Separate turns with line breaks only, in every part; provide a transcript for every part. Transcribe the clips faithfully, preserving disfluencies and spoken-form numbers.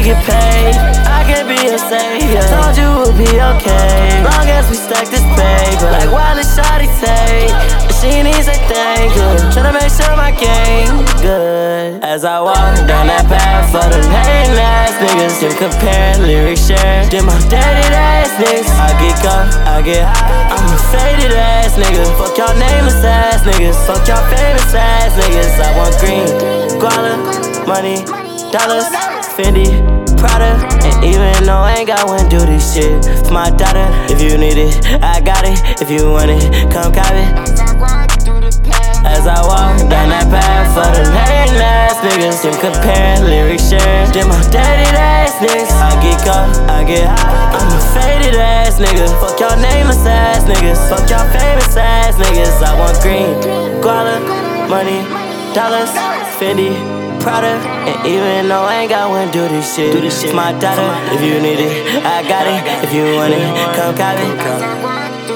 get paid. I can be your savior. Told you we'll be okay. Long as we stack this paper. Like Wiley Shawty say, she needs a thank you. Tryna make sure my game good. As I walk down that path for them hating ass niggas, them comparing lyrics share. Did my dirty ass niggas. I get caught, I get high. I'm a faded ass nigga. Fuck y'all nameless ass niggas. Fuck y'all famous ass niggas. I want green, guala, money, dollars, Fendi, Prada. And even though I ain't got one, do this shit for my daughter. If you need it, I got it. If you want it, come cop it. As I walk down that path for them hating ass niggas, them comparing lyrics share. Did my dirty ass niggas. I get caught, I get high. I'm a faded ass nigga. Fuck y'all nameless ass niggas. Fuck y'all famous ass niggas. I want green, guala, money, dollars, Fendi, Prada. And even though I ain't got one, do this shit, do this shit for my daughter. If you need it, I got it. If you want it, come cop it.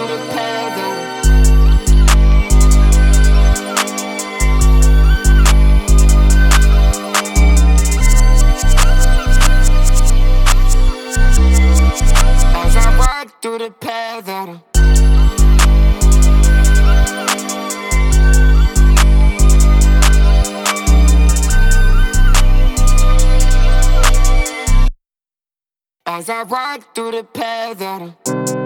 Through the path that I'm As I walk through the path that I'm